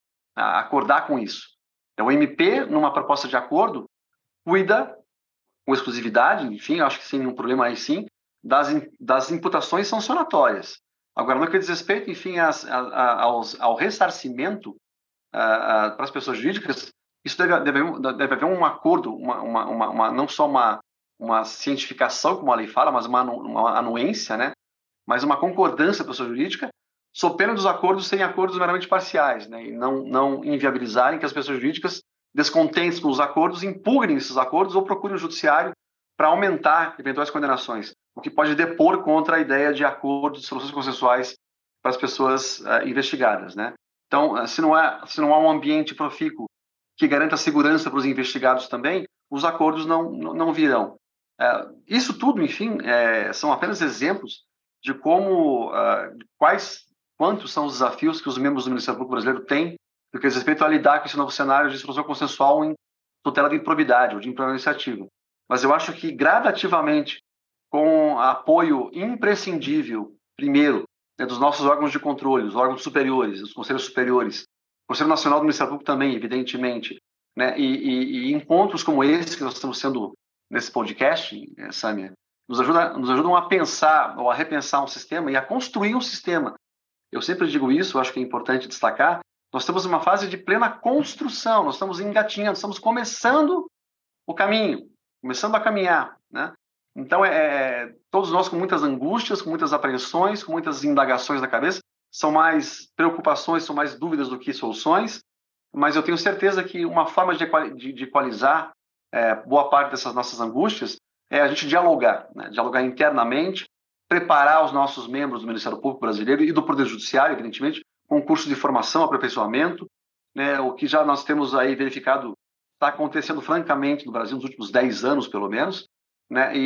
acordar com isso. Então, o M P, numa proposta de acordo, cuida com exclusividade, enfim, acho que sem nenhum problema aí sim, das, das imputações sancionatórias. Agora, no que diz respeito, enfim, as, a, a, aos, ao ressarcimento a, a, para as pessoas jurídicas, isso deve, deve, deve haver um acordo, uma, uma, uma, uma, não só uma, uma cientificação, como a lei fala, mas uma, uma anuência, né? Mas uma concordância da pessoa jurídica, sob pena dos acordos serem acordos meramente parciais, né? E não, não inviabilizarem que as pessoas jurídicas, descontentes com os acordos, impugnem esses acordos ou procurem o judiciário para aumentar eventuais condenações, o que pode depor contra a ideia de acordos de soluções consensuais para as pessoas uh, investigadas, né? Então, se não há, se não há um ambiente profícuo que garanta segurança para os investigados também, os acordos não, não virão. Uh, isso tudo, enfim, é, são apenas exemplos de como, uh, de quais, quantos são os desafios que os membros do Ministério Público Brasileiro têm no que diz respeito a lidar com esse novo cenário de solução consensual em tutela de improbidade ou de improbidade administrativa. Mas eu acho que, gradativamente, com apoio imprescindível, primeiro, né, dos nossos órgãos de controle, os órgãos superiores, os conselhos superiores, o Conselho Nacional do Ministério Público também, evidentemente, né, e, e, e encontros como esse que nós estamos sendo nesse podcast, né, Sâmia, nos, ajuda, nos ajudam a pensar ou a repensar um sistema e a construir um sistema. Eu sempre digo isso, eu acho que é importante destacar, nós estamos numa fase de plena construção, nós estamos engatinhando, estamos começando o caminho, começando a caminhar, né? Então, é, todos nós com muitas angústias, com muitas apreensões, com muitas indagações na cabeça, são mais preocupações, são mais dúvidas do que soluções, mas eu tenho certeza que uma forma de, de, de equalizar é, boa parte dessas nossas angústias é a gente dialogar, né? Dialogar internamente, preparar os nossos membros do Ministério Público Brasileiro e do Poder Judiciário, evidentemente, com curso de formação, aperfeiçoamento, né? O que já nós temos aí verificado está acontecendo francamente no Brasil nos últimos dez anos, pelo menos, né?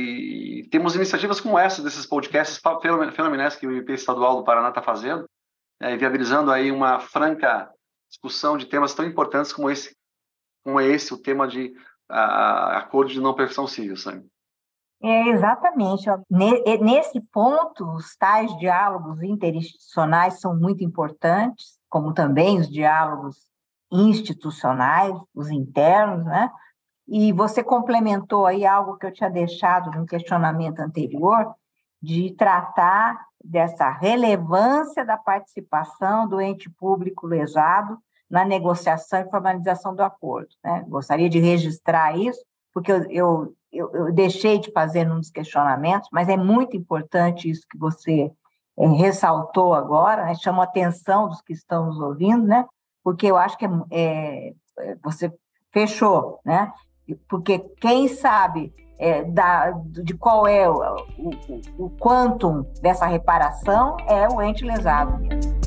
E temos iniciativas como essa, desses podcasts fenomenais que o I P Estadual do Paraná está fazendo, né? Viabilizando aí uma franca discussão de temas tão importantes como esse, como esse o tema de a, acordo de não persecução civil, sabe? É, exatamente. Nesse ponto, os tais diálogos interinstitucionais são muito importantes, como também os diálogos institucionais, os internos, né? E você complementou aí algo que eu tinha deixado no questionamento anterior, de tratar dessa relevância da participação do ente público lesado na negociação e formalização do acordo, né? Gostaria de registrar isso, porque eu, eu, eu, eu deixei de fazer num dos questionamentos, mas é muito importante isso que você é, ressaltou agora, né? Chama a atenção dos que estão nos ouvindo, né? Porque eu acho que é, é, você fechou, né? Porque quem sabe é, da, de qual é o, o, o quantum dessa reparação é o ente lesado mesmo.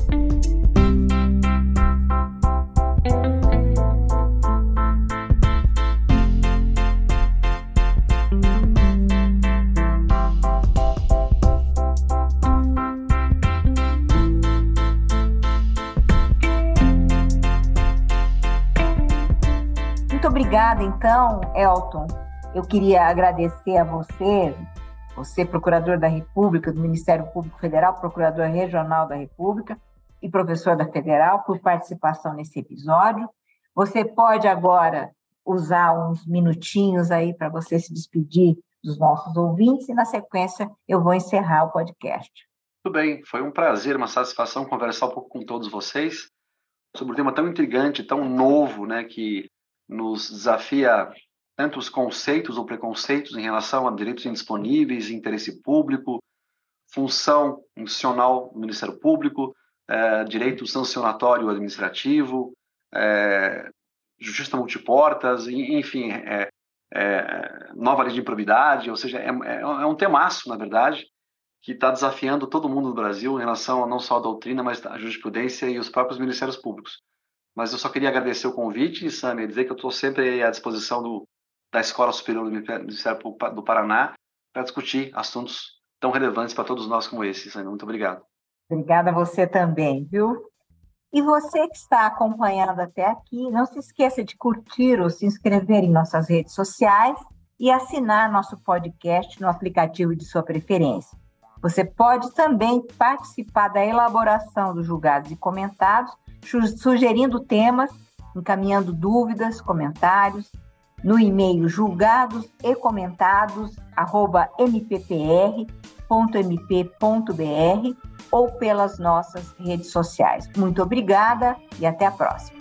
Muito obrigada, então, Elton. Eu queria agradecer a você, você, procurador da República, do Ministério Público Federal, procurador regional da República e professor da Federal, por participação nesse episódio. Você pode agora usar uns minutinhos aí para você se despedir dos nossos ouvintes e, na sequência, eu vou encerrar o podcast. Tudo bem, foi um prazer, uma satisfação conversar um pouco com todos vocês sobre um tema tão intrigante, tão novo, né, que nos desafia tanto os conceitos ou preconceitos em relação a direitos indisponíveis, interesse público, função funcional do Ministério Público, é, direito sancionatório administrativo, é, justiça multiportas, enfim, é, é, nova lei de improbidade, ou seja, é, é, é um temaço, na verdade, que está desafiando todo mundo no Brasil em relação a não só a doutrina, mas a jurisprudência e os próprios ministérios públicos. Mas eu só queria agradecer o convite, Samia, dizer que eu estou sempre à disposição do, da Escola Superior do Ministério Público do Paraná para discutir assuntos tão relevantes para todos nós como esse, Samia. Muito obrigado. Obrigada a você também, viu? E você que está acompanhando até aqui, não se esqueça de curtir ou se inscrever em nossas redes sociais e assinar nosso podcast no aplicativo de sua preferência. Você pode também participar da elaboração dos julgados e comentados, sugerindo temas, encaminhando dúvidas, comentários, no e-mail julgados e comentados arroba m p p r ponto m p ponto b r ou pelas nossas redes sociais. Muito obrigada e até a próxima.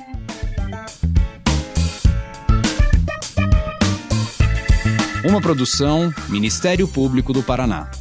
Uma produção Ministério Público do Paraná.